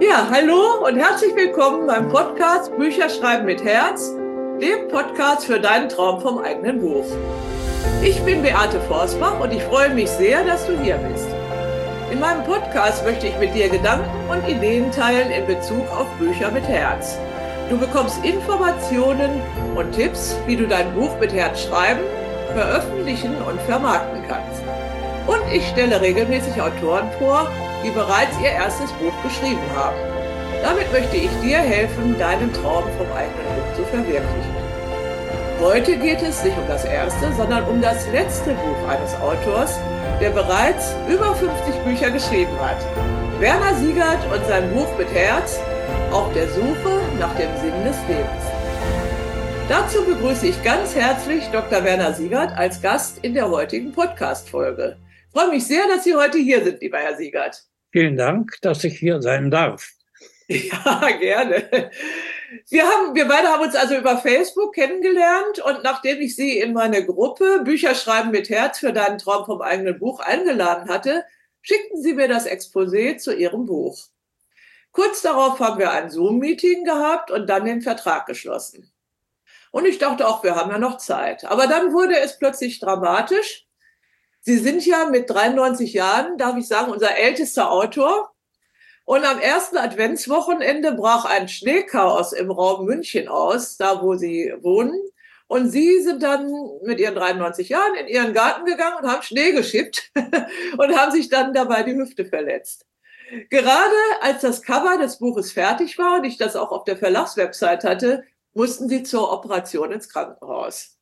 Ja, hallo und herzlich willkommen beim Podcast Bücher schreiben mit Herz, dem Podcast für deinen Traum vom eigenen Buch. Ich bin Beate Forsbach und ich freue mich sehr, dass du hier bist. In meinem Podcast möchte ich mit dir Gedanken und Ideen teilen in Bezug auf Bücher mit Herz. Du bekommst Informationen und Tipps, wie du dein Buch mit Herz schreiben, veröffentlichen und vermarkten kannst. Und ich stelle regelmäßig Autoren vor, die bereits ihr erstes Buch geschrieben haben. Damit möchte ich dir helfen, deinen Traum vom eigenen Buch zu verwirklichen. Heute geht es nicht um das erste, sondern um das letzte Buch eines Autors, der bereits über 50 Bücher geschrieben hat. Werner Siegert und sein Buch mit Herz, auf der Suche nach dem Sinn des Lebens. Dazu begrüße ich ganz herzlich Dr. Werner Siegert als Gast in der heutigen Podcast-Folge. Ich freue mich sehr, dass Sie heute hier sind, lieber Herr Siegert. Vielen Dank, dass ich hier sein darf. Ja, gerne. Wir beide haben uns also über Facebook kennengelernt und nachdem ich Sie in meine Gruppe Bücher schreiben mit Herz für deinen Traum vom eigenen Buch eingeladen hatte, schickten Sie mir das Exposé zu Ihrem Buch. Kurz darauf haben wir ein Zoom-Meeting gehabt und dann den Vertrag geschlossen. Und ich dachte auch, wir haben ja noch Zeit. Aber dann wurde es plötzlich dramatisch. Sie sind ja mit 93 Jahren, darf ich sagen, unser ältester Autor. Und am ersten Adventswochenende brach ein Schneechaos im Raum München aus, da wo Sie wohnen. Und Sie sind dann mit Ihren 93 Jahren in Ihren Garten gegangen und haben Schnee geschippt und haben sich dann dabei die Hüfte verletzt. Gerade als das Cover des Buches fertig war und ich das auch auf der Verlagswebsite hatte, mussten Sie zur Operation ins Krankenhaus.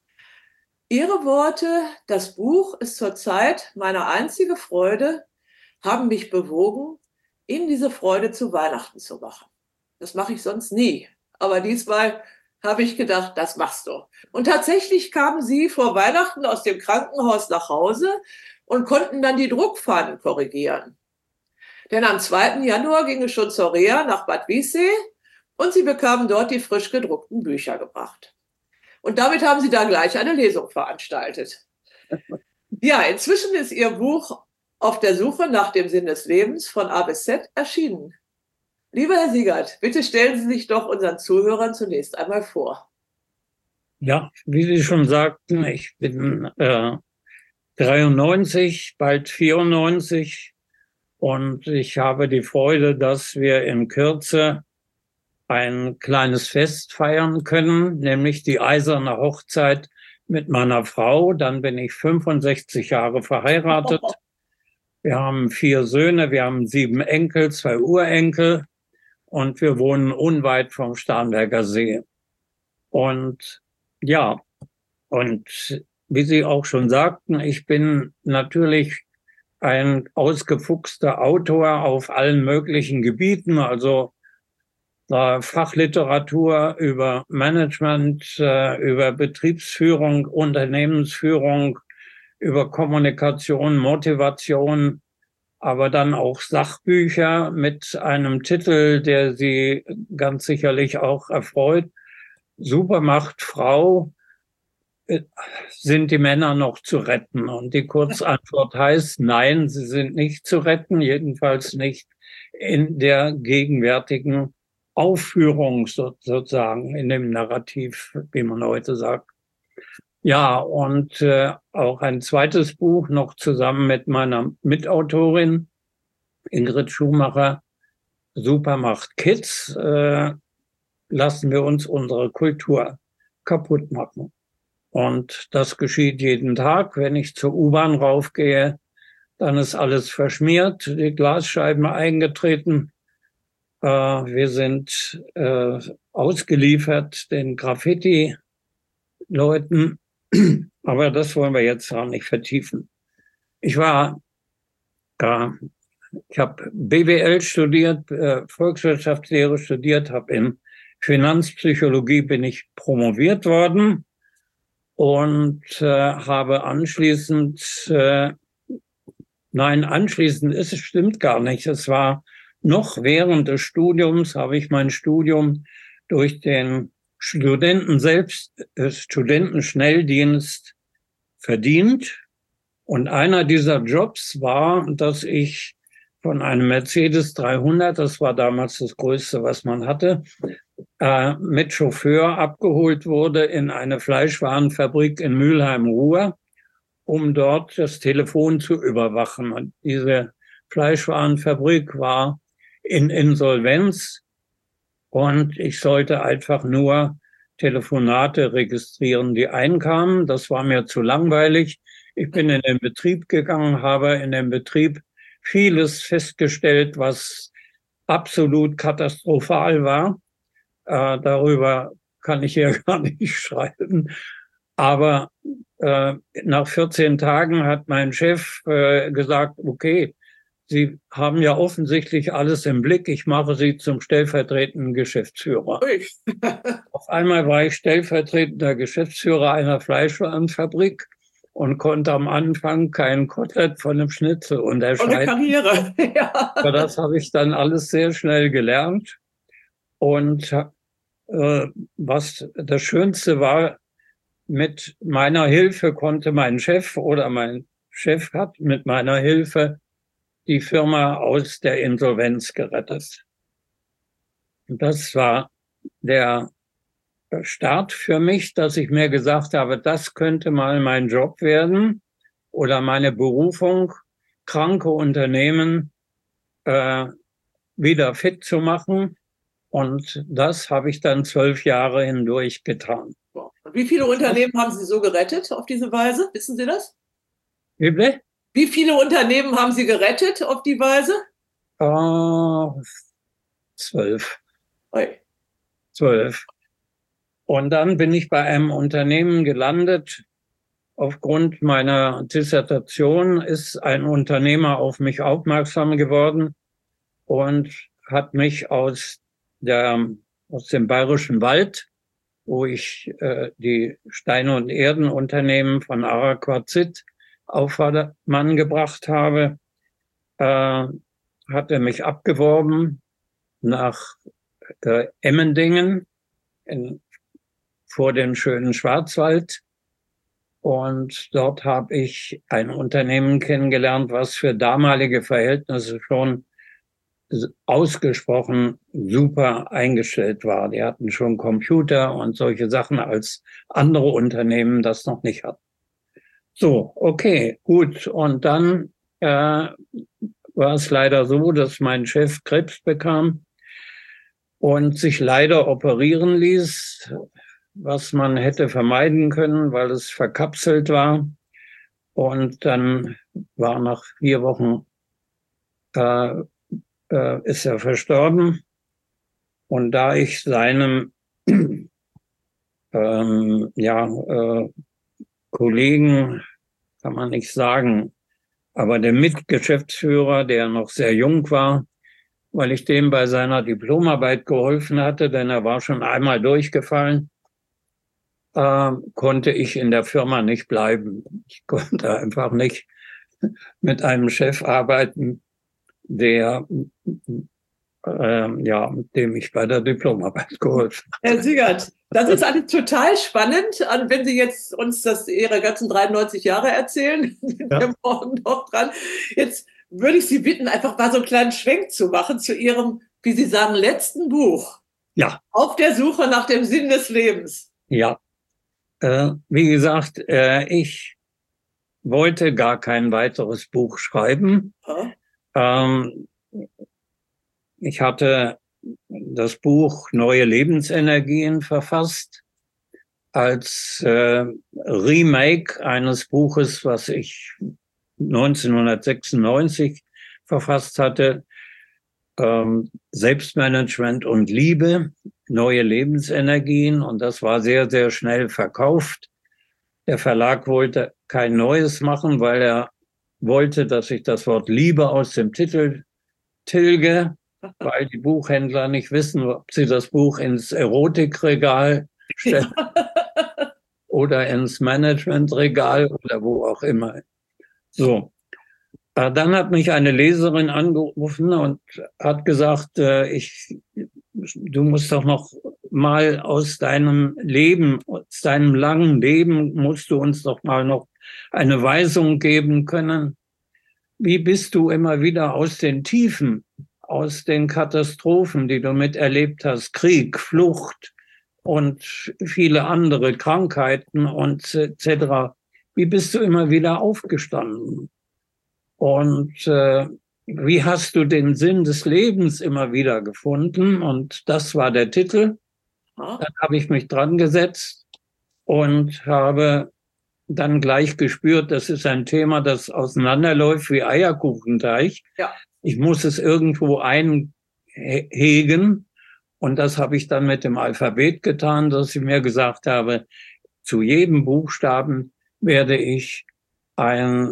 Ihre Worte, das Buch ist zurzeit meine einzige Freude, haben mich bewogen, Ihnen diese Freude zu Weihnachten zu machen. Das mache ich sonst nie. Aber diesmal habe ich gedacht, das machst du. Und tatsächlich kamen Sie vor Weihnachten aus dem Krankenhaus nach Hause und konnten dann die Druckfahnen korrigieren. Denn am 2. Januar ging es schon zur Reha nach Bad Wiessee und Sie bekamen dort die frisch gedruckten Bücher gebracht. Und damit haben Sie da gleich eine Lesung veranstaltet. Ja, inzwischen ist Ihr Buch Auf der Suche nach dem Sinn des Lebens von A bis Z erschienen. Lieber Herr Siegert, bitte stellen Sie sich doch unseren Zuhörern zunächst einmal vor. Ja, wie Sie schon sagten, ich bin 93, bald 94 und ich habe die Freude, dass wir in Kürze ein kleines Fest feiern können, nämlich die eiserne Hochzeit mit meiner Frau. Dann bin ich 65 Jahre verheiratet. Wir haben 4 Söhne, wir haben 7 Enkel, 2 Urenkel und wir wohnen unweit vom Starnberger See. Und ja, und wie Sie auch schon sagten, ich bin natürlich ein ausgefuchster Autor auf allen möglichen Gebieten, also Fachliteratur über Management, über Betriebsführung, Unternehmensführung, über Kommunikation, Motivation, aber dann auch Sachbücher mit einem Titel, der Sie ganz sicherlich auch erfreut. Supermacht Frau, sind die Männer noch zu retten? Und die Kurzantwort heißt, nein, sie sind nicht zu retten, jedenfalls nicht in der gegenwärtigen Aufführung sozusagen, in dem Narrativ, wie man heute sagt. Ja, und auch ein zweites Buch noch zusammen mit meiner Mitautorin Ingrid Schumacher, Supermacht Kids, lassen wir uns unsere Kultur kaputt machen. Und das geschieht jeden Tag. Wenn ich zur U-Bahn raufgehe, dann ist alles verschmiert, die Glasscheiben eingetreten. Wir sind ausgeliefert den Graffiti-Leuten, aber das wollen wir jetzt auch nicht vertiefen. Ich habe BWL studiert, Volkswirtschaftslehre studiert, habe in Finanzpsychologie bin ich promoviert worden und habe anschließend, anschließend ist es stimmt gar nicht, es war noch während des Studiums habe ich mein Studium durch den Studentenschnelldienst verdient. Und einer dieser Jobs war, dass ich von einem Mercedes 300, das war damals das Größte, was man hatte, mit Chauffeur abgeholt wurde in eine Fleischwarenfabrik in Mülheim-Ruhr, um dort das Telefon zu überwachen. Und diese Fleischwarenfabrik war in Insolvenz und ich sollte einfach nur Telefonate registrieren, die einkamen. Das war mir zu langweilig. Ich bin in den Betrieb gegangen, habe in dem Betrieb vieles festgestellt, was absolut katastrophal war. Darüber kann ich hier gar nicht schreiben. Aber nach 14 Tagen hat mein Chef gesagt, okay, Sie haben ja offensichtlich alles im Blick. Ich mache Sie zum stellvertretenden Geschäftsführer. Auf einmal war ich stellvertretender Geschäftsführer einer Fleischwarenfabrik und konnte am Anfang kein Kotelett von einem Schnitzel unterscheiden. Karriere. Ja. Aber das habe ich dann alles sehr schnell gelernt. Und was das Schönste war, mit meiner Hilfe konnte mein Chef oder mein Chef hat mit meiner Hilfe die Firma aus der Insolvenz gerettet. Und das war der Start für mich, dass ich mir gesagt habe, das könnte mal mein Job werden oder meine Berufung, kranke Unternehmen wieder fit zu machen. Und das habe ich dann 12 Jahre hindurch getan. Wie viele Unternehmen haben Sie so gerettet auf diese Weise? Wissen Sie das? Wie bitte? Wie viele Unternehmen haben Sie gerettet auf die Weise? 12. Oi. 12. Und dann bin ich bei einem Unternehmen gelandet. Aufgrund meiner Dissertation ist ein Unternehmer auf mich aufmerksam geworden und hat mich aus dem Bayerischen Wald, wo ich die Steine- und Erdenunternehmen von Araquazit auf Mann gebracht habe, hat er mich abgeworben nach Emmendingen vor den schönen Schwarzwald. Und dort habe ich ein Unternehmen kennengelernt, was für damalige Verhältnisse schon ausgesprochen super eingestellt war. Die hatten schon Computer und solche Sachen, als andere Unternehmen das noch nicht hatten. So, okay, gut. Und dann war es leider so, dass mein Chef Krebs bekam und sich leider operieren ließ, was man hätte vermeiden können, weil es verkapselt war. Und dann war nach 4 Wochen ist er verstorben. Und da ich seinem Kollegen, kann man nicht sagen, aber der Mitgeschäftsführer, der noch sehr jung war, weil ich dem bei seiner Diplomarbeit geholfen hatte, denn er war schon einmal durchgefallen, konnte ich in der Firma nicht bleiben. Ich konnte einfach nicht mit einem Chef arbeiten, der dem ich bei der Diplomarbeit geholfen habe. Herr Siegert, das ist alles total spannend. Wenn Sie jetzt uns Ihre ganzen 93 Jahre erzählen, sind wir morgen noch dran. Jetzt würde ich Sie bitten, einfach mal so einen kleinen Schwenk zu machen zu Ihrem, wie Sie sagen, letzten Buch. Ja. Auf der Suche nach dem Sinn des Lebens. Ja. Wie gesagt, ich wollte gar kein weiteres Buch schreiben. Ich hatte das Buch Neue Lebensenergien verfasst als Remake eines Buches, was ich 1996 verfasst hatte. Selbstmanagement und Liebe, neue Lebensenergien. Und das war sehr, sehr schnell verkauft. Der Verlag wollte kein neues machen, weil er wollte, dass ich das Wort Liebe aus dem Titel tilge, weil die Buchhändler nicht wissen, ob sie das Buch ins Erotikregal stellen oder ins Managementregal oder wo auch immer. So. Dann hat mich eine Leserin angerufen und hat gesagt, du musst doch noch mal aus deinem Leben, aus deinem langen Leben, musst du uns doch mal noch eine Weisung geben können. wie bist du immer wieder aus den Tiefen, aus den Katastrophen, die du miterlebt hast, Krieg, Flucht und viele andere Krankheiten und etc., wie bist du immer wieder aufgestanden? Und wie hast du den Sinn des Lebens immer wieder gefunden? Und das war der Titel. Dann habe ich mich dran gesetzt und habe dann gleich gespürt, das ist ein Thema, das auseinanderläuft wie Eierkuchenteig. Ja. Ich muss es irgendwo einhegen. Und das habe ich dann mit dem Alphabet getan, dass ich mir gesagt habe, zu jedem Buchstaben werde ich einen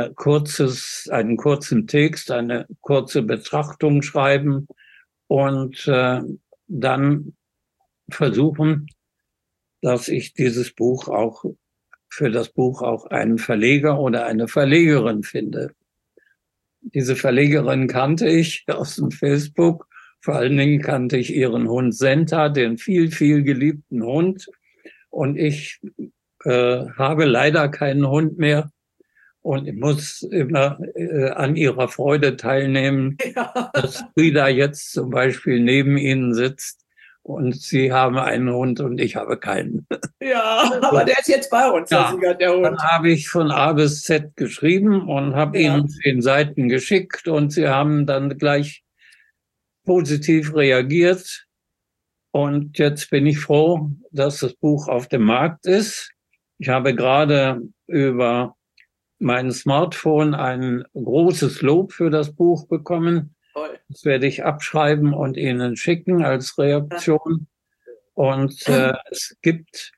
kurzen Text, eine kurze Betrachtung schreiben und dann versuchen, dass ich dieses Buch auch für das Buch auch einen Verleger oder eine Verlegerin finde. Diese Verlegerin kannte ich aus dem Facebook. Vor allen Dingen kannte ich ihren Hund Senta, den viel, viel geliebten Hund. Und ich habe leider keinen Hund mehr. Und ich muss immer an ihrer Freude teilnehmen, ja, dass Frieda jetzt zum Beispiel neben ihnen sitzt. Und sie haben einen Hund und ich habe keinen. Ja, aber der ist jetzt bei uns, ja, der Hund. Dann habe ich von A bis Z geschrieben und habe ihnen 10 Seiten geschickt und sie haben dann gleich positiv reagiert. Und jetzt bin ich froh, dass das Buch auf dem Markt ist. Ich habe gerade über mein Smartphone ein großes Lob für das Buch bekommen. Das werde ich abschreiben und Ihnen schicken als Reaktion. Und es gibt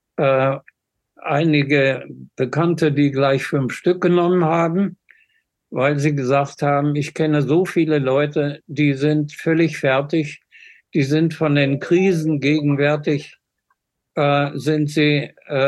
einige Bekannte, die gleich 5 Stück genommen haben, weil sie gesagt haben, ich kenne so viele Leute, die sind völlig fertig, die sind von den Krisen gegenwärtig, sind sie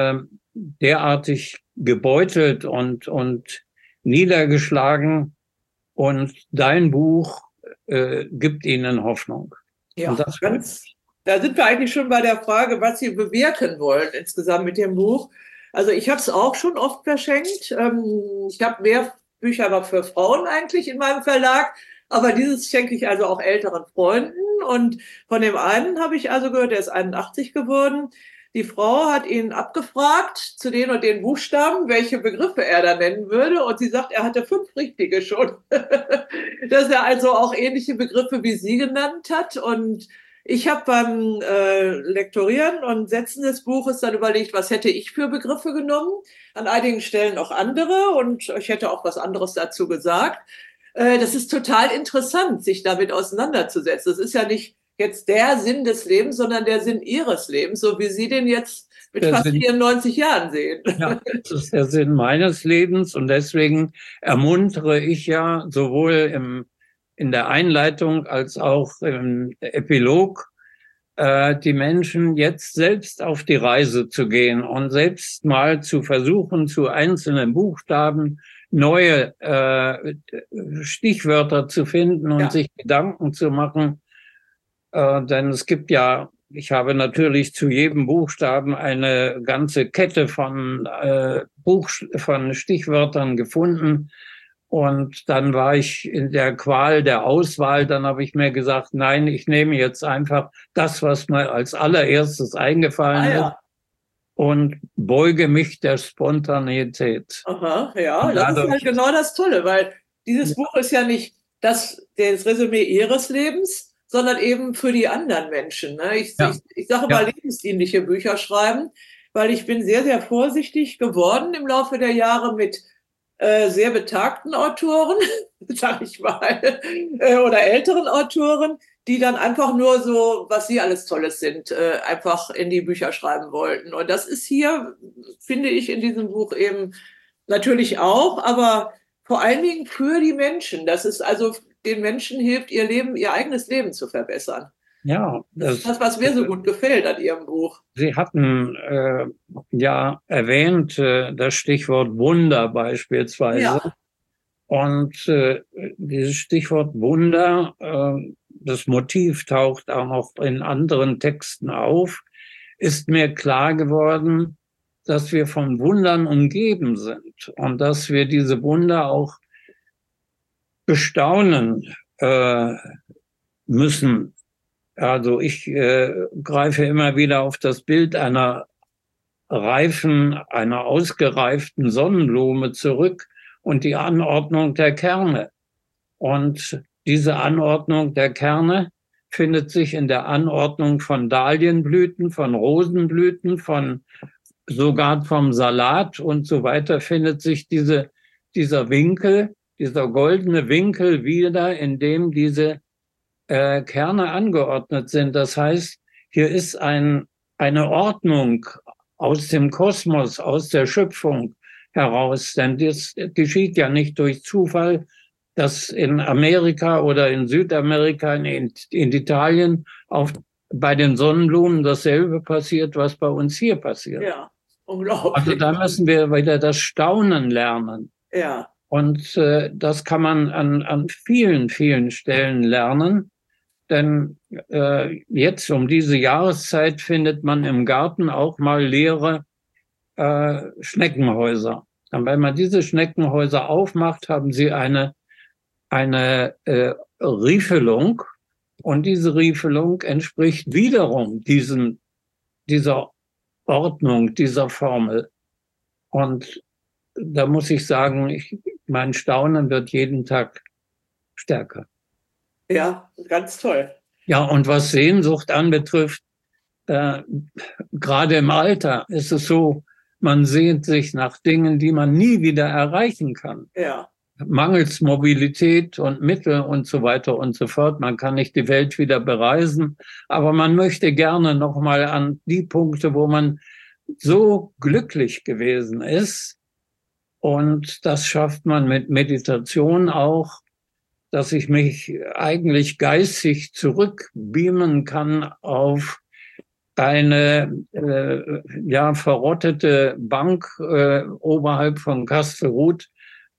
derartig gebeutelt und niedergeschlagen. Und dein Buch gibt ihnen Hoffnung. Ja, da sind wir eigentlich schon bei der Frage, was Sie bewirken wollen insgesamt mit dem Buch. Also ich habe es auch schon oft verschenkt. Ich habe mehr Bücher aber für Frauen eigentlich in meinem Verlag. Aber dieses schenke ich also auch älteren Freunden. Und von dem einen habe ich also gehört, der ist 81 geworden. Die Frau hat ihn abgefragt zu den und den Buchstaben, welche Begriffe er da nennen würde. Und sie sagt, er hatte 5 richtige schon. Dass er also auch ähnliche Begriffe wie sie genannt hat. Und ich habe beim Lektorieren und Setzen des Buches dann überlegt, was hätte ich für Begriffe genommen. An einigen Stellen auch andere. Und ich hätte auch was anderes dazu gesagt. Das ist total interessant, sich damit auseinanderzusetzen. Das ist ja nicht jetzt der Sinn des Lebens, sondern der Sinn Ihres Lebens, so wie Sie den jetzt mit fast 94 Jahren sehen. Ja, das ist der Sinn meines Lebens und deswegen ermuntere ich ja sowohl in der Einleitung als auch im Epilog die Menschen jetzt selbst auf die Reise zu gehen und selbst mal zu versuchen, zu einzelnen Buchstaben neue Stichwörter zu finden und sich Gedanken zu machen. Denn es gibt ja, ich habe natürlich zu jedem Buchstaben eine ganze Kette von Stichwörtern gefunden. Und dann war ich in der Qual der Auswahl. Dann habe ich mir gesagt, nein, ich nehme jetzt einfach das, was mir als allererstes eingefallen ist und beuge mich der Spontaneität. Aha, ja, das ist halt genau das Tolle, weil dieses Buch ist ja nicht das Resümee Ihres Lebens, sondern eben für die anderen Menschen. Ne? Ich sage mal, lebensdienliche Bücher schreiben, weil ich bin sehr, sehr vorsichtig geworden im Laufe der Jahre mit sehr betagten Autoren, sag ich mal, oder älteren Autoren, die dann einfach nur so, was sie alles Tolles sind, einfach in die Bücher schreiben wollten. Und das ist hier, finde ich, in diesem Buch eben natürlich auch, aber vor allen Dingen für die Menschen. Das ist also den Menschen hilft, ihr eigenes Leben zu verbessern. Ja, das ist das, was mir so gut gefällt an Ihrem Buch. Sie hatten erwähnt das Stichwort Wunder beispielsweise. Ja. Und dieses Stichwort Wunder, das Motiv taucht auch noch in anderen Texten auf, ist mir klar geworden, dass wir von Wundern umgeben sind und dass wir diese Wunder auch bestaunen müssen. Also ich greife immer wieder auf das Bild einer einer ausgereiften Sonnenblume zurück und die Anordnung der Kerne. Und diese Anordnung der Kerne findet sich in der Anordnung von Dahlienblüten, von Rosenblüten, sogar vom Salat und so weiter, findet sich dieser Winkel, dieser goldene Winkel wieder, in dem diese Kerne angeordnet sind. Das heißt, hier ist eine Ordnung aus dem Kosmos, aus der Schöpfung heraus. Denn das geschieht ja nicht durch Zufall, dass in Amerika oder in Südamerika, in Italien bei den Sonnenblumen dasselbe passiert, was bei uns hier passiert. Ja, unglaublich. Also da müssen wir wieder das Staunen lernen. Ja. Und das kann man an vielen, vielen Stellen lernen. Denn jetzt um diese Jahreszeit findet man im Garten auch mal leere Schneckenhäuser. Und wenn man diese Schneckenhäuser aufmacht, haben sie eine Riefelung. Und diese Riefelung entspricht wiederum dieser Ordnung, dieser Formel. Und da muss ich sagen, mein Staunen wird jeden Tag stärker. Ja, ganz toll. Ja, und was Sehnsucht anbetrifft, gerade im Alter ist es so, man sehnt sich nach Dingen, die man nie wieder erreichen kann. Ja. Mangels Mobilität und Mittel und so weiter und so fort. Man kann nicht die Welt wieder bereisen, aber man möchte gerne noch mal an die Punkte, wo man so glücklich gewesen ist. Und das schafft man mit Meditation auch, dass ich mich eigentlich geistig zurückbeamen kann auf eine verrottete Bank oberhalb von Kastelruth,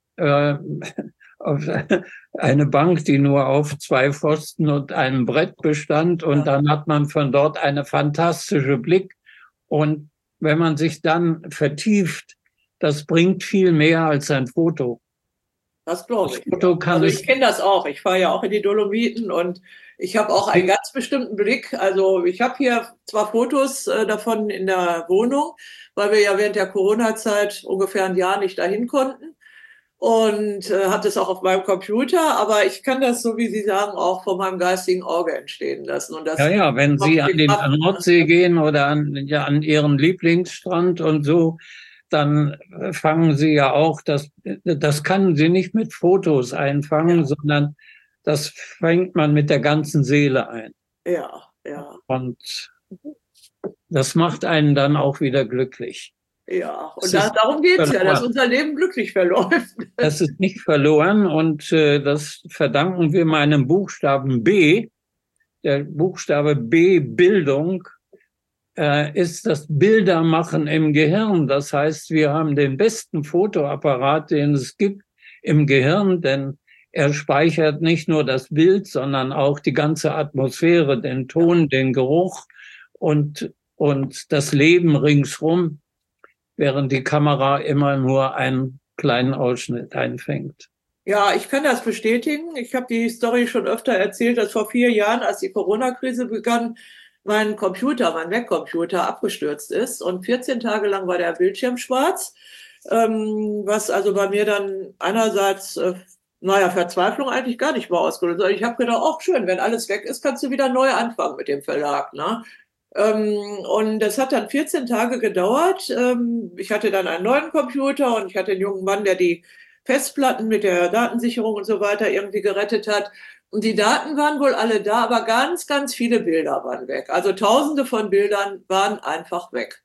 auf eine Bank, die nur auf 2 Pfosten und einem Brett bestand. Und dann hat man von dort eine fantastische Blick. Und wenn man sich dann vertieft, das bringt viel mehr als ein Foto. Das glaube ich. Also ich kenne das auch. Ich fahre ja auch in die Dolomiten und ich habe auch einen ganz bestimmten Blick. Also ich habe hier zwar Fotos davon in der Wohnung, weil wir ja während der Corona-Zeit ungefähr ein Jahr nicht dahin konnten. Und habe das auch auf meinem Computer, aber ich kann das, so wie Sie sagen, auch von meinem geistigen Auge entstehen lassen. Und das wenn Sie an den Nordsee gehen oder an Ihren Lieblingsstrand und so, dann fangen Sie ja auch, das kann Sie nicht mit Fotos einfangen, sondern das fängt man mit der ganzen Seele ein. Ja, ja. Und das macht einen dann auch wieder glücklich. Ja, und darum geht's ja, dass unser Leben glücklich verläuft. Das ist nicht verloren und das verdanken wir meinem Buchstaben B. Der Buchstabe B, Bildung, ist das Bildermachen im Gehirn. Das heißt, wir haben den besten Fotoapparat, den es gibt im Gehirn, denn er speichert nicht nur das Bild, sondern auch die ganze Atmosphäre, den Ton, den Geruch und das Leben ringsrum, während die Kamera immer nur einen kleinen Ausschnitt einfängt. Ja, ich kann das bestätigen. Ich habe die Story schon öfter erzählt, dass vor 4 Jahren, als die Corona-Krise begann, mein Mac-Computer abgestürzt ist und 14 Tage lang war der Bildschirm schwarz, was also bei mir dann einerseits, Verzweiflung eigentlich gar nicht mehr ausgelöst hat. Ich habe gedacht, ach schön, wenn alles weg ist, kannst du wieder neu anfangen mit dem Verlag, ne? Und das hat dann 14 Tage gedauert. Ich hatte dann einen neuen Computer und ich hatte einen jungen Mann, der die Festplatten mit der Datensicherung und so weiter irgendwie gerettet hat. Und die Daten waren wohl alle da, aber ganz, ganz viele Bilder waren weg. Also Tausende von Bildern waren einfach weg.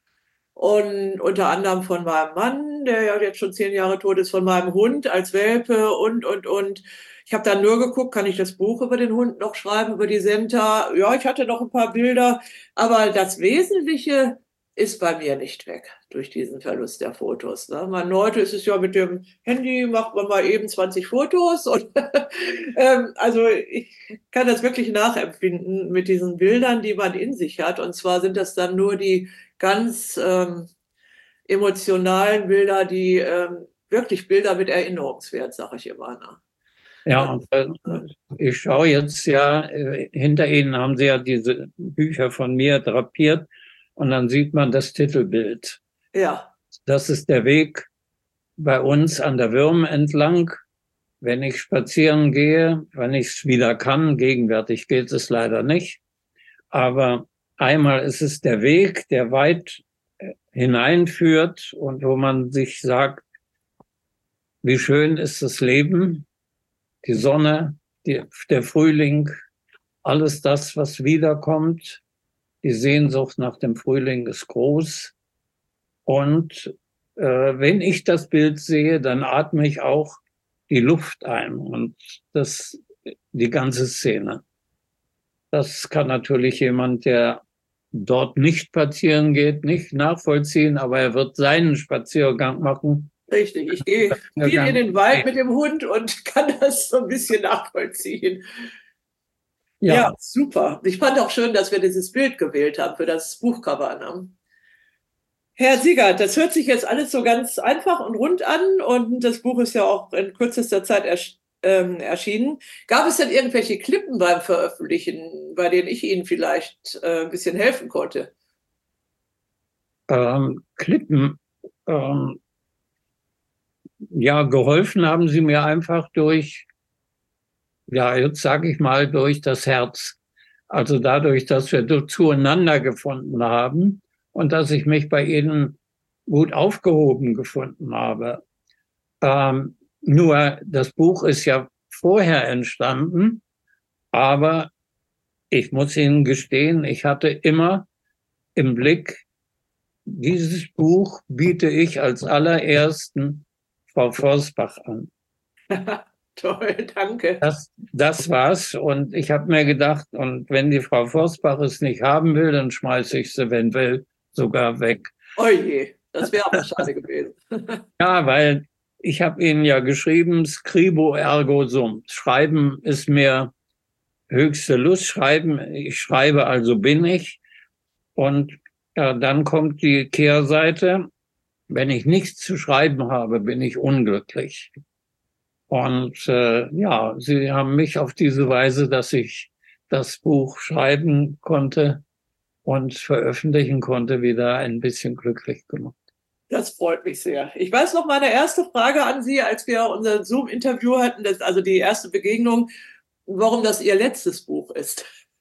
Und unter anderem von meinem Mann, der ja jetzt schon 10 Jahre tot ist, von meinem Hund als Welpe und. Ich habe dann nur geguckt, kann ich das Buch über den Hund noch schreiben, über die Senta? Ja, ich hatte noch ein paar Bilder, aber das Wesentliche ist bei mir nicht weg durch diesen Verlust der Fotos. Ne? Heute ist es ja mit dem Handy, macht man mal eben 20 Fotos. Und also ich kann das wirklich nachempfinden mit diesen Bildern, die man in sich hat. Und zwar sind das dann nur die ganz emotionalen Bilder, die wirklich Bilder mit Erinnerungswert, sage ich immer. Ne? Ja, und ich schaue jetzt ja, hinter Ihnen haben Sie ja diese Bücher von mir drapiert und dann sieht man das Titelbild. Ja, Das ist der Weg bei uns an der Würm entlang. Wenn ich spazieren gehe, wenn ich es wieder kann, gegenwärtig geht es leider nicht, aber einmal ist es der Weg, der weit hineinführt und wo man sich sagt, wie schön ist das Leben, die Sonne, der Frühling, alles das, was wiederkommt. Die Sehnsucht nach dem Frühling ist groß. Und wenn ich das Bild sehe, dann atme ich auch die Luft ein und die ganze Szene. Das kann natürlich jemand, der dort nicht spazieren geht, nicht nachvollziehen, aber er wird seinen Spaziergang machen. richtig. Ich gehe viel in den Wald mit dem Hund und kann das so ein bisschen nachvollziehen. Ja, super. Ich fand auch schön, dass wir dieses Bild gewählt haben für das Buchcover. Ne? Herr Siegert, das hört sich jetzt alles so ganz einfach und rund an und das Buch ist ja auch in kürzester Zeit erschienen. Gab es denn irgendwelche Klippen beim Veröffentlichen, bei denen ich Ihnen vielleicht ein bisschen helfen konnte? Klippen, ja, geholfen haben Sie mir einfach durch, ja, jetzt sage ich mal, durch das Herz. Also dadurch, dass wir zueinander gefunden haben und dass ich mich bei Ihnen gut aufgehoben gefunden habe. Nur das Buch ist ja vorher entstanden, aber ich muss Ihnen gestehen, ich hatte immer im Blick, dieses Buch biete ich als allerersten Frau Forsbach an. Toll, danke. Das war's. Und ich habe mir gedacht, und wenn die Frau Forsbach es nicht haben will, dann schmeiße ich sie eventuell sogar weg. Oh je, das wäre aber schade gewesen. Ja, weil ich habe Ihnen ja geschrieben, scribo ergo sum. Schreiben ist mir höchste Lust. Ich schreibe, also bin ich. Und ja, dann kommt die Kehrseite. Wenn ich nichts zu schreiben habe, bin ich unglücklich. Und ja, Sie haben mich auf diese Weise, dass ich das Buch schreiben konnte und veröffentlichen konnte, wieder ein bisschen glücklich gemacht. Das freut mich sehr. Ich weiß noch, meine erste Frage an Sie, als wir unser Zoom-Interview hatten, also die erste Begegnung, warum das Ihr letztes Buch ist.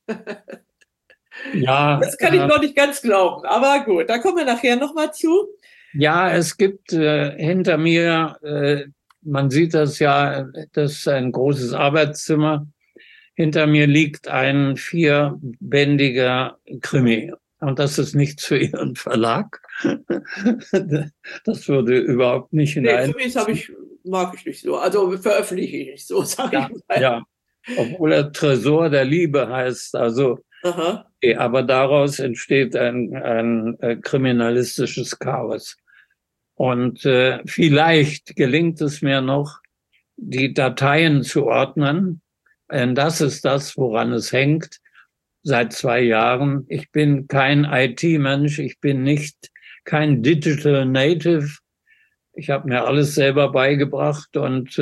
Ja, das kann ich noch nicht ganz glauben, aber gut, da kommen wir nachher nochmal zu. Ja, es gibt hinter mir, man sieht das ja, das ist ein großes Arbeitszimmer. Hinter mir liegt ein 4-bändiger Krimi. Und das ist nichts für Ihren Verlag. Das würde überhaupt nicht hinein. Nee, Krimis mag ich nicht so. Also veröffentliche ich nicht so, sage ich mal. Ja, obwohl er Tresor der Liebe heißt. Also, okay, aber daraus entsteht ein kriminalistisches Chaos. Und vielleicht gelingt es mir noch, die Dateien zu ordnen. Das ist das, woran es hängt. Seit 2 Jahren. Ich bin kein IT-Mensch. Ich bin kein Digital Native. Ich habe mir alles selber beigebracht und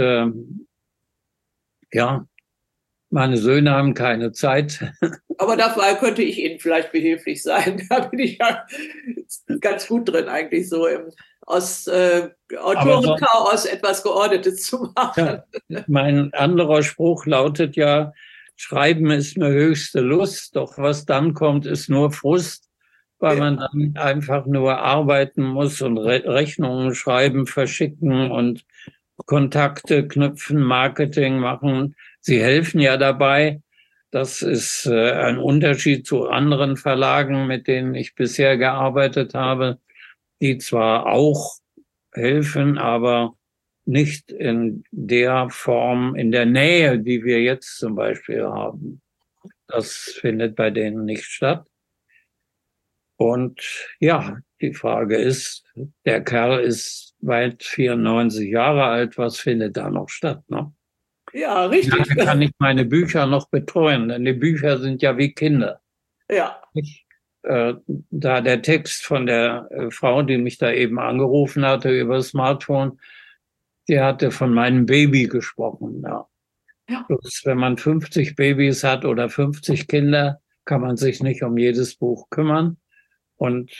ja, meine Söhne haben keine Zeit. Aber dafür könnte ich Ihnen vielleicht behilflich sein. Da bin ich ja ganz gut drin, eigentlich so aus Autorenchaos etwas Geordnetes zu machen. Ja, mein anderer Spruch lautet ja, Schreiben ist eine höchste Lust, doch was dann kommt, ist nur Frust, weil man dann einfach nur arbeiten muss und Rechnungen schreiben, verschicken und Kontakte knüpfen, Marketing machen. Sie helfen ja dabei. Das ist ein Unterschied zu anderen Verlagen, mit denen ich bisher gearbeitet habe, die zwar auch helfen, aber nicht in der Form, in der Nähe, die wir jetzt zum Beispiel haben. Das findet bei denen nicht statt. Und ja, die Frage ist, der Kerl ist weit 94 Jahre alt, was findet da noch statt? Ne? Ja, richtig. Dann kann ich meine Bücher noch betreuen, denn die Bücher sind ja wie Kinder. Ja. Da der Text von der Frau, die mich da eben angerufen hatte über das Smartphone, die hatte von meinem Baby gesprochen. Ja. Ja. Bloß wenn man 50 Babys hat oder 50 Kinder, kann man sich nicht um jedes Buch kümmern. Und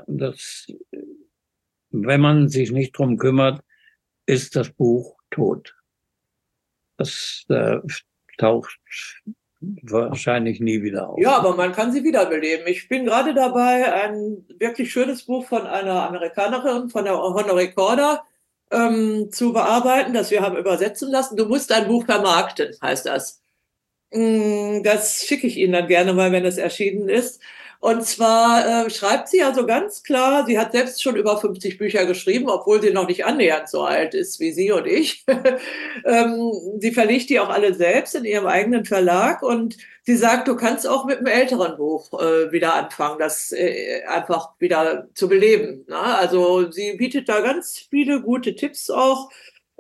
wenn man sich nicht drum kümmert, ist das Buch tot. Das taucht wahrscheinlich nie wieder auf. Ja, aber man kann sie wiederbeleben. Ich bin gerade dabei, ein wirklich schönes Buch von einer Amerikanerin, von der Honoré Corder, zu bearbeiten, das wir haben übersetzen lassen. Du musst ein Buch vermarkten, heißt das. Das schicke ich Ihnen dann gerne mal, wenn es erschienen ist. Und zwar schreibt sie also ganz klar, sie hat selbst schon über 50 Bücher geschrieben, obwohl sie noch nicht annähernd so alt ist wie Sie und ich. Sie verlegt die auch alle selbst in ihrem eigenen Verlag und sie sagt, du kannst auch mit einem älteren Buch wieder anfangen, das einfach wieder zu beleben. Ne? Also sie bietet da ganz viele gute Tipps auch.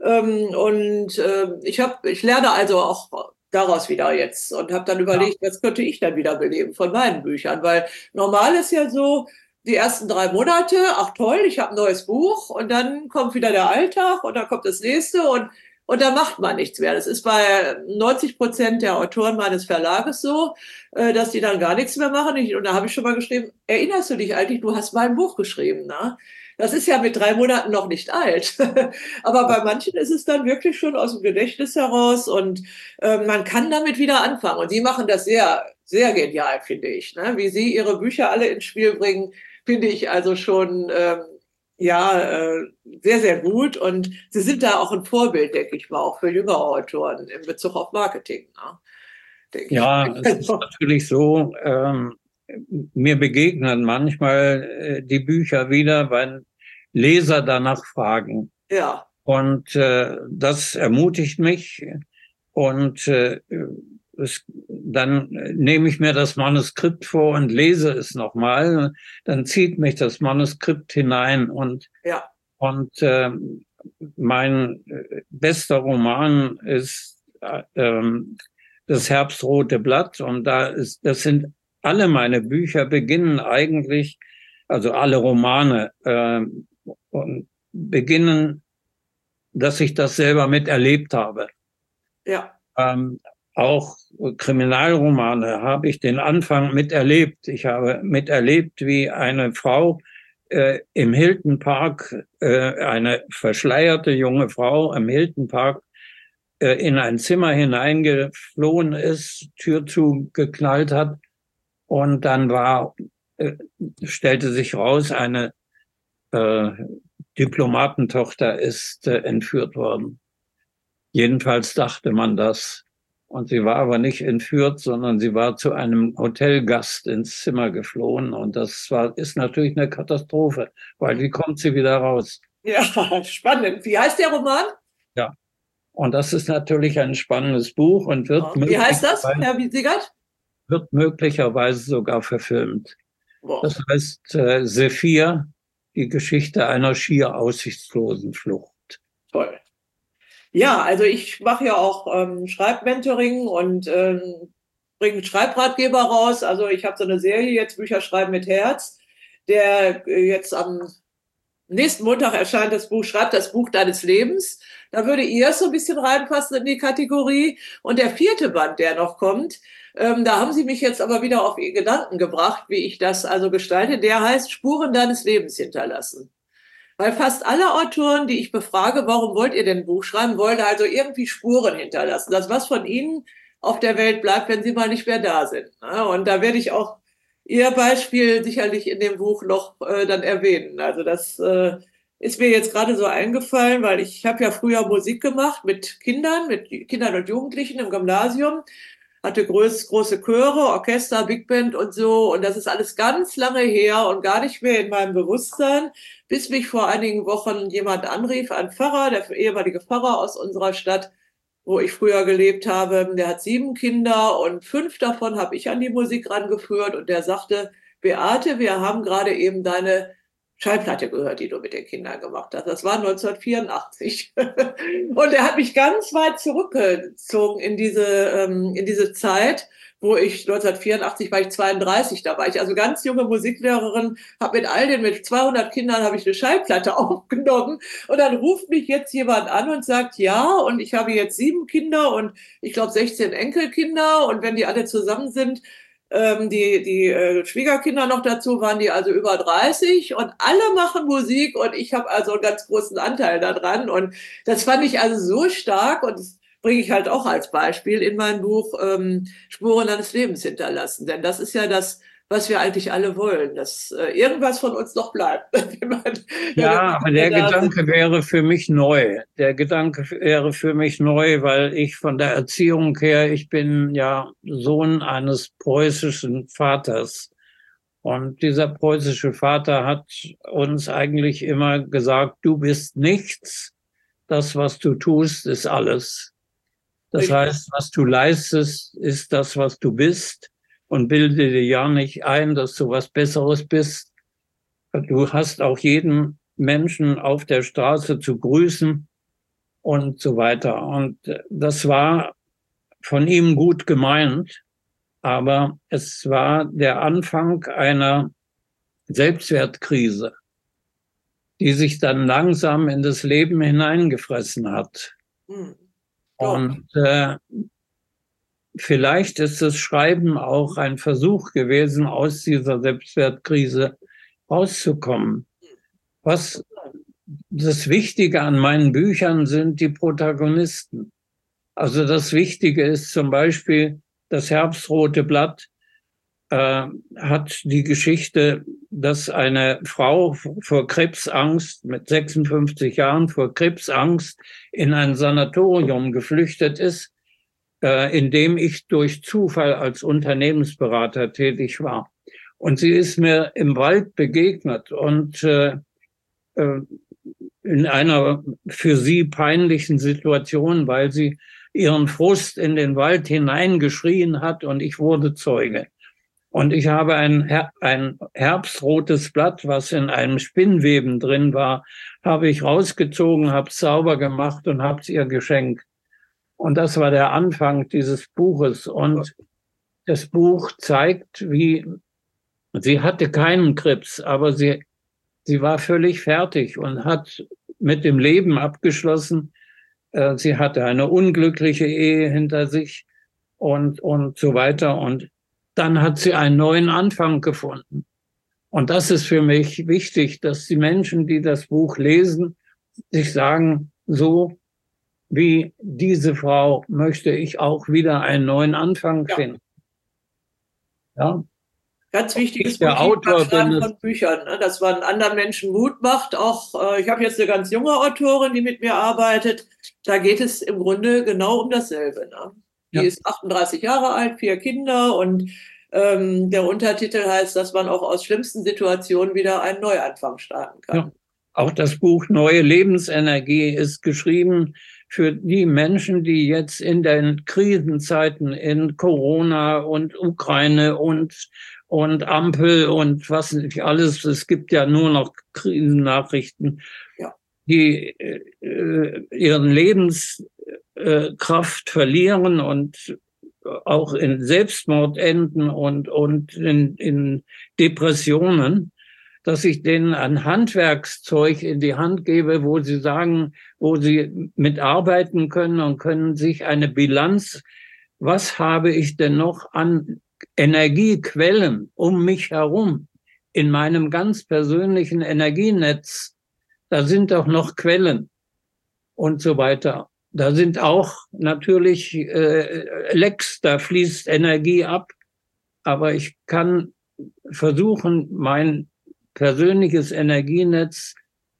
Ich lerne also auch daraus wieder jetzt und habe dann Ja, überlegt, was könnte ich dann wieder beleben von meinen Büchern, weil normal ist ja so, die ersten 3 Monate, ach toll, ich habe ein neues Buch und dann kommt wieder der Alltag und dann kommt das nächste und da macht man nichts mehr. Das ist bei 90% der Autoren meines Verlages so, dass die dann gar nichts mehr machen. Und da habe ich schon mal geschrieben, erinnerst du dich eigentlich, du hast mal ein Buch geschrieben, ne? Das ist ja mit 3 Monaten noch nicht alt. Aber bei manchen ist es dann wirklich schon aus dem Gedächtnis heraus und man kann damit wieder anfangen. Und Sie machen das sehr, sehr genial, finde ich. Ne? Wie Sie Ihre Bücher alle ins Spiel bringen, finde ich also schon sehr, sehr gut. Und Sie sind da auch ein Vorbild, denke ich mal, auch für jüngere Autoren in Bezug auf Marketing. Ne? Denke ich. ja, es ist natürlich so, mir begegnen manchmal die Bücher wieder, weil Leser danach fragen. Ja, Und das ermutigt mich. Und dann nehme ich mir das Manuskript vor und lese es nochmal. Dann zieht mich das Manuskript hinein. ja, Und mein bester Roman ist das Herbstrote Blatt. Und das sind alle meine Bücher beginnen eigentlich, also alle Romane und beginnen, dass ich das selber miterlebt habe. ja, Auch Kriminalromane habe ich den Anfang miterlebt. Ich habe miterlebt, wie eine Frau im Hilton Park, eine verschleierte junge Frau im Hilton Park in ein Zimmer hineingeflohen ist, Tür zugeknallt hat und dann stellte sich raus, eine Diplomatentochter ist entführt worden. Jedenfalls dachte man das. Und sie war aber nicht entführt, sondern sie war zu einem Hotelgast ins Zimmer geflohen. Und ist natürlich eine Katastrophe, weil wie kommt sie wieder raus? ja, spannend. Wie heißt der Roman? Ja. Und das ist natürlich ein spannendes Buch und Wie heißt das, Herr Siegert? wird möglicherweise sogar verfilmt. Boah. Das heißt Sephir, die Geschichte einer schier aussichtslosen Flucht. Toll. Ja, also ich mache ja auch Schreibmentoring und bringe einen Schreibratgeber raus. Also ich habe so eine Serie jetzt, Bücher schreiben mit Herz, der jetzt am nächsten Montag erscheint das Buch, Schreib das Buch deines Lebens. Da würde ihr so ein bisschen reinpassen in die Kategorie. Und der 4. Band, der noch kommt, da haben sie mich jetzt aber wieder auf Gedanken gebracht, wie ich das also gestalte. Der heißt Spuren deines Lebens hinterlassen. Weil fast alle Autoren, die ich befrage, warum wollt ihr denn ein Buch schreiben, wollen also irgendwie Spuren hinterlassen. Das, was von ihnen auf der Welt bleibt, wenn sie mal nicht mehr da sind. Und da werde ich auch Ihr Beispiel sicherlich in dem Buch noch dann erwähnen. Also das ist mir jetzt gerade so eingefallen, weil ich habe ja früher Musik gemacht mit Kindern und Jugendlichen im Gymnasium, hatte große Chöre, Orchester, Big Band und so. Und das ist alles ganz lange her und gar nicht mehr in meinem Bewusstsein, bis mich vor einigen Wochen jemand anrief, ein Pfarrer, der ehemalige Pfarrer aus unserer Stadt, wo ich früher gelebt habe. Der hat 7 Kinder und 5 davon habe ich an die Musik rangeführt. Und der sagte, Beate, wir haben gerade eben deine Schallplatte gehört, die du mit den Kindern gemacht hast. Das war 1984. Und er hat mich ganz weit zurückgezogen in diese Zeit, wo ich 1984 war ich 32, da war ich also ganz junge Musiklehrerin, habe mit 200 Kindern habe ich eine Schallplatte aufgenommen und dann ruft mich jetzt jemand an und sagt, ja, und ich habe jetzt 7 Kinder und ich glaube 16 Enkelkinder und wenn die alle zusammen sind, die Schwiegerkinder noch dazu, waren die also über 30 und alle machen Musik und ich habe also einen ganz großen Anteil daran und das fand ich also so stark und das bringe ich halt auch als Beispiel in mein Buch Spuren eines Lebens hinterlassen. Denn das ist ja das, was wir eigentlich alle wollen, dass irgendwas von uns noch bleibt. Ja, aber der Gedanke wäre für mich neu. Der Gedanke wäre für mich neu, weil ich von der Erziehung her, ich bin ja Sohn eines preußischen Vaters. Und dieser preußische Vater hat uns eigentlich immer gesagt, du bist nichts, das, was du tust, ist alles. Das heißt, was du leistest, ist das, was du bist und bilde dir ja nicht ein, dass du was Besseres bist. Du hast auch jeden Menschen auf der Straße zu grüßen und so weiter. Und das war von ihm gut gemeint, aber es war der Anfang einer Selbstwertkrise, die sich dann langsam in das Leben hineingefressen hat. Und vielleicht ist das Schreiben auch ein Versuch gewesen, aus dieser Selbstwertkrise rauszukommen. Was das Wichtige an meinen Büchern sind die Protagonisten. Also das Wichtige ist zum Beispiel, das Herbstrote Blatt hat die Geschichte, dass eine Frau vor Krebsangst mit 56 Jahren vor Krebsangst in ein Sanatorium geflüchtet ist, in dem ich durch Zufall als Unternehmensberater tätig war. Und sie ist mir im Wald begegnet und in einer für sie peinlichen Situation, weil sie ihren Frust in den Wald hineingeschrien hat und ich wurde Zeuge. Und ich habe ein herbstrotes Blatt, was in einem Spinnweben drin war, habe ich rausgezogen, habe es sauber gemacht und habe es ihr geschenkt. Und das war der Anfang dieses Buches. Und das Buch zeigt, wie sie hatte keinen Krebs, aber sie war völlig fertig und hat mit dem Leben abgeschlossen. Sie hatte eine unglückliche Ehe hinter sich und so weiter. Und dann hat sie einen neuen Anfang gefunden. Und das ist für mich wichtig, dass die Menschen, die das Buch lesen, sich sagen, so wie diese Frau möchte ich auch wieder einen neuen Anfang finden. Ja. Ganz wichtiges Motiv beim Schreiben von Büchern, ne? Dass man anderen Menschen Mut macht. Auch ich habe jetzt eine ganz junge Autorin, die mit mir arbeitet. Da geht es im Grunde genau um dasselbe. Ne? Die ist 38 Jahre alt, 4 Kinder und der Untertitel heißt, dass man auch aus schlimmsten Situationen wieder einen Neuanfang starten kann. Ja. Auch das Buch Neue Lebensenergie ist geschrieben für die Menschen, die jetzt in den Krisenzeiten in Corona und Ukraine und Ampel und was nicht alles, es gibt ja nur noch Krisennachrichten, die ihren Lebenskraft verlieren und auch in Selbstmord enden und in Depressionen, dass ich denen ein Handwerkszeug in die Hand gebe, wo sie sagen, wo sie mitarbeiten können und können sich eine Bilanz, was habe ich denn noch an Energiequellen um mich herum in meinem ganz persönlichen Energienetz, da sind doch noch Quellen und so weiter. Da sind auch natürlich Lecks, da fließt Energie ab, aber ich kann versuchen, mein persönliches Energienetz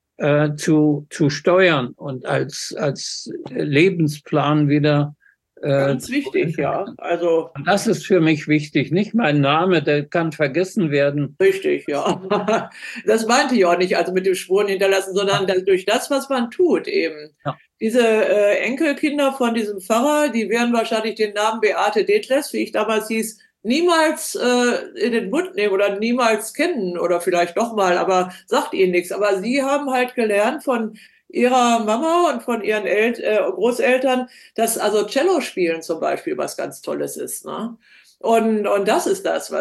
zu steuern und als Lebensplan wieder. Ganz wichtig, ja. Also das ist für mich wichtig. Nicht mein Name, der kann vergessen werden. Richtig, ja. Das meinte ich auch nicht, also mit dem Spuren hinterlassen, sondern durch das, was man tut eben. Ja. Diese Enkelkinder von diesem Pfarrer, die werden wahrscheinlich den Namen Beate Detlefs, wie ich damals hieß, niemals in den Mund nehmen oder niemals kennen oder vielleicht doch mal, aber sagt ihnen nichts. Aber sie haben halt gelernt von ihrer Mama und von ihren Großeltern, dass also Cello spielen zum Beispiel was ganz Tolles ist. Ne? Und das ist das,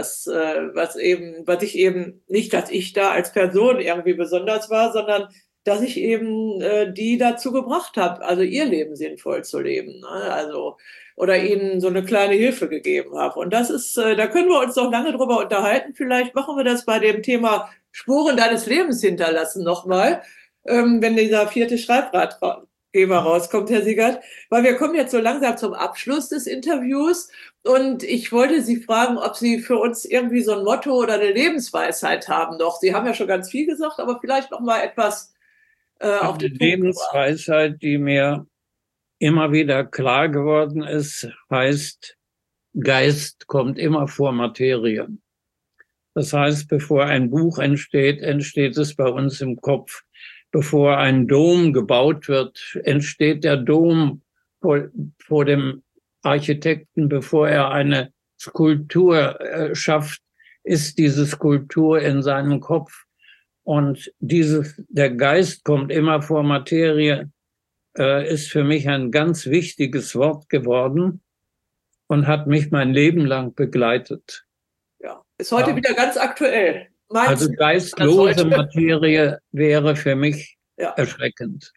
was ich eben, nicht, dass ich da als Person irgendwie besonders war, sondern dass ich eben die dazu gebracht habe, also ihr Leben sinnvoll zu leben. Ne? Also, oder ihnen so eine kleine Hilfe gegeben habe. Und das ist, da können wir uns noch lange drüber unterhalten. Vielleicht machen wir das bei dem Thema Spuren deines Lebens hinterlassen nochmal, wenn dieser 4. Schreibratgeber rauskommt, Herr Siegert. Weil wir kommen jetzt so langsam zum Abschluss des Interviews. Und ich wollte Sie fragen, ob Sie für uns irgendwie so ein Motto oder eine Lebensweisheit haben noch. Sie haben ja schon ganz viel gesagt, aber vielleicht noch mal etwas auf den Punkt gebracht. Lebensweisheit, die mir immer wieder klar geworden ist, heißt, Geist kommt immer vor Materie. Das heißt, bevor ein Buch entsteht, entsteht es bei uns im Kopf. Bevor ein Dom gebaut wird, entsteht der Dom vor dem Architekten. Bevor er eine Skulptur schafft, ist diese Skulptur in seinem Kopf. Und der Geist kommt immer vor Materie, ist für mich ein ganz wichtiges Wort geworden und hat mich mein Leben lang begleitet. Ja, ist heute wieder ganz aktuell. Also geistlose Materie wäre für mich erschreckend.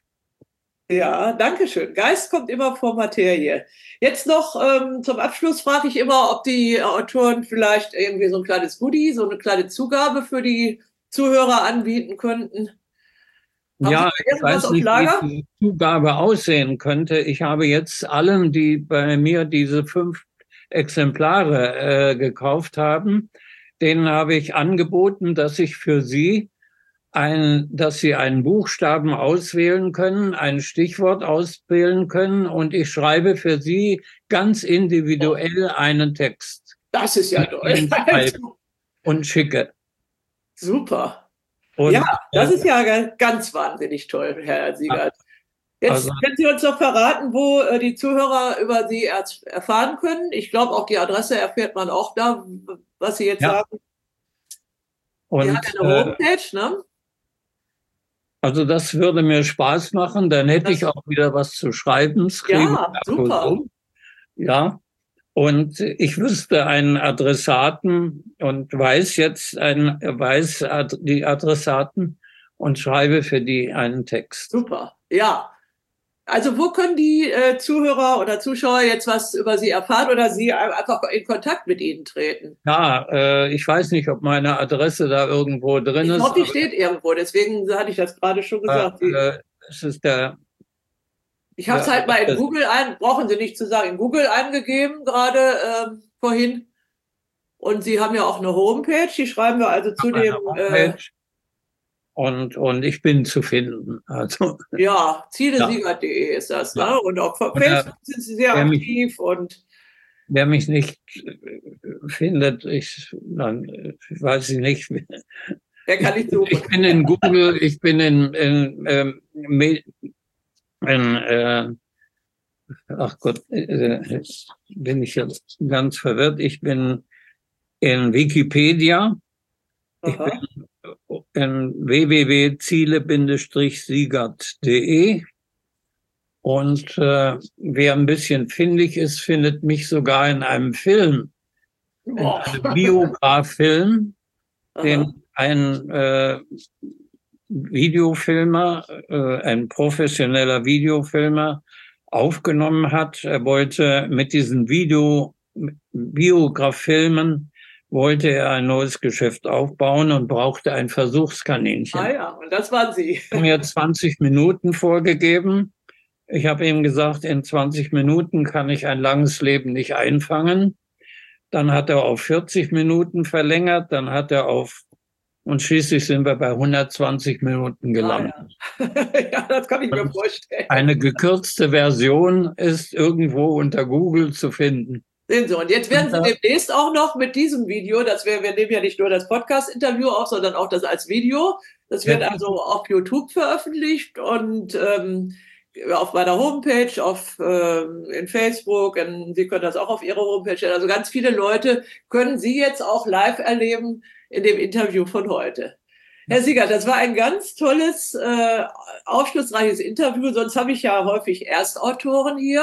Ja, danke schön. Geist kommt immer vor Materie. Jetzt noch zum Abschluss frage ich immer, ob die Autoren vielleicht irgendwie so ein kleines Goodie, so eine kleine Zugabe für die Zuhörer anbieten könnten. Ja, ich weiß nicht, wie die Zugabe aussehen könnte. Ich habe jetzt allen, die bei mir diese 5 Exemplare gekauft haben, denen habe ich angeboten, dass ich für sie dass sie einen Buchstaben auswählen können, ein Stichwort auswählen können und ich schreibe für sie ganz individuell einen Text. Das ist ja toll. Und schicke. Super. Und, ja, das ist ja ganz wahnsinnig toll, Herr Siegert. Jetzt können Sie uns noch verraten, wo die Zuhörer über Sie erfahren können. Ich glaube, auch die Adresse erfährt man auch da, was Sie jetzt sagen. Und Sie hat eine Homepage, ne? Also das würde mir Spaß machen, dann hätte ich auch wieder was zu schreiben. Ja, super. Ja, und ich wüsste einen Adressaten und weiß die Adressaten und schreibe für die einen Text. Super, ja. Also wo können die Zuhörer oder Zuschauer jetzt was über Sie erfahren oder Sie einfach in Kontakt mit Ihnen treten? Ja, ich weiß nicht, ob meine Adresse da irgendwo drin ist. Ich glaube, die steht irgendwo, deswegen hatte ich das gerade schon gesagt. Es ist ich habe es halt mal in Google brauchen Sie nicht zu sagen, in Google eingegeben, gerade vorhin. Und Sie haben ja auch eine Homepage, die schreiben wir also zu dem... Und ich bin zu finden. Also, ja, zielesiegert.de ist das. Ne? Und auf Facebook sind Sie sehr aktiv. Wer mich nicht findet, dann weiß ich nicht. Der kann nicht suchen. Ich bin in Google, ich bin ach Gott, bin ich jetzt ganz verwirrt. Ich bin in Wikipedia. Ich bin in www.ziele-siegert.de und wer ein bisschen findig ist, findet mich sogar in einem Film, in einem Biograffilm, den ein Videofilmer, ein professioneller Videofilmer aufgenommen hat. Er wollte mit diesen Biograffilmen wollte er ein neues Geschäft aufbauen und brauchte ein Versuchskaninchen. Ah ja, und das waren Sie. Er hat mir 20 Minuten vorgegeben. Ich habe ihm gesagt, in 20 Minuten kann ich ein langes Leben nicht einfangen. Dann hat er auf 40 Minuten verlängert, dann hat er und schließlich sind wir bei 120 Minuten gelandet. Ah, ja. Ja, das kann ich mir vorstellen. Eine gekürzte Version ist irgendwo unter Google zu finden. Und jetzt werden Sie demnächst auch noch mit diesem Video, wir nehmen ja nicht nur das Podcast-Interview auf, sondern auch das als Video. Das wird also auf YouTube veröffentlicht und auf meiner Homepage, in Facebook, Sie können das auch auf Ihrer Homepage stellen. Also ganz viele Leute können Sie jetzt auch live erleben in dem Interview von heute. Herr Siegert, das war ein ganz tolles, aufschlussreiches Interview. Sonst habe ich ja häufig Erstautoren hier.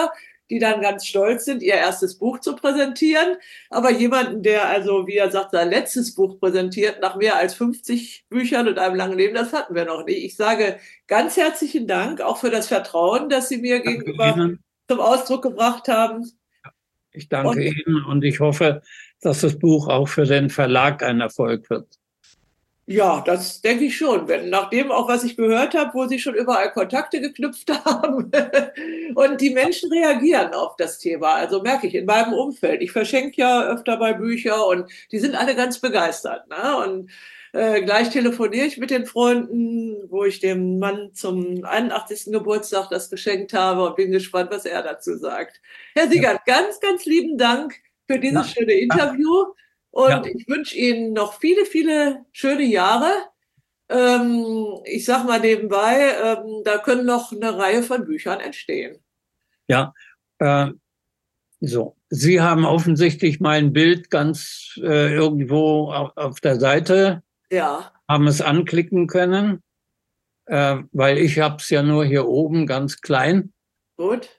die dann ganz stolz sind, ihr erstes Buch zu präsentieren. Aber jemanden, der also, wie er sagt, sein letztes Buch präsentiert, nach mehr als 50 Büchern und einem langen Leben, das hatten wir noch nicht. Ich sage ganz herzlichen Dank auch für das Vertrauen, das Sie mir gegenüber zum Ausdruck gebracht haben. Ich danke Ihnen und ich hoffe, dass das Buch auch für den Verlag ein Erfolg wird. Ja, das denke ich schon. Nach dem auch, was ich gehört habe, wo Sie schon überall Kontakte geknüpft haben und die Menschen reagieren auf das Thema. Also merke ich in meinem Umfeld. Ich verschenke ja öfter mal Bücher und die sind alle ganz begeistert. Ne? Und gleich telefoniere ich mit den Freunden, wo ich dem Mann zum 81. Geburtstag das geschenkt habe und bin gespannt, was er dazu sagt. Herr Siegert, ganz, ganz lieben Dank für dieses schöne Interview. Und ich wünsche Ihnen noch viele, viele schöne Jahre. Ich sag mal nebenbei, da können noch eine Reihe von Büchern entstehen. Ja, so. Sie haben offensichtlich mein Bild ganz irgendwo auf der Seite, haben es anklicken können, weil ich habe es ja nur hier oben ganz klein. Gut.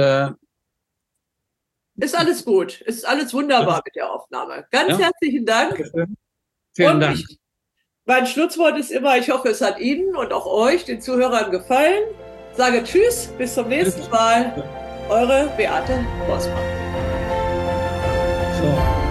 Ist alles gut. Ist alles wunderbar mit der Aufnahme. Ganz herzlichen Dank. Vielen Dank. Mein Schlusswort ist immer, ich hoffe, es hat Ihnen und auch euch, den Zuhörern, gefallen. Sage Tschüss, bis zum nächsten Mal. Eure Beate Grossmann. So.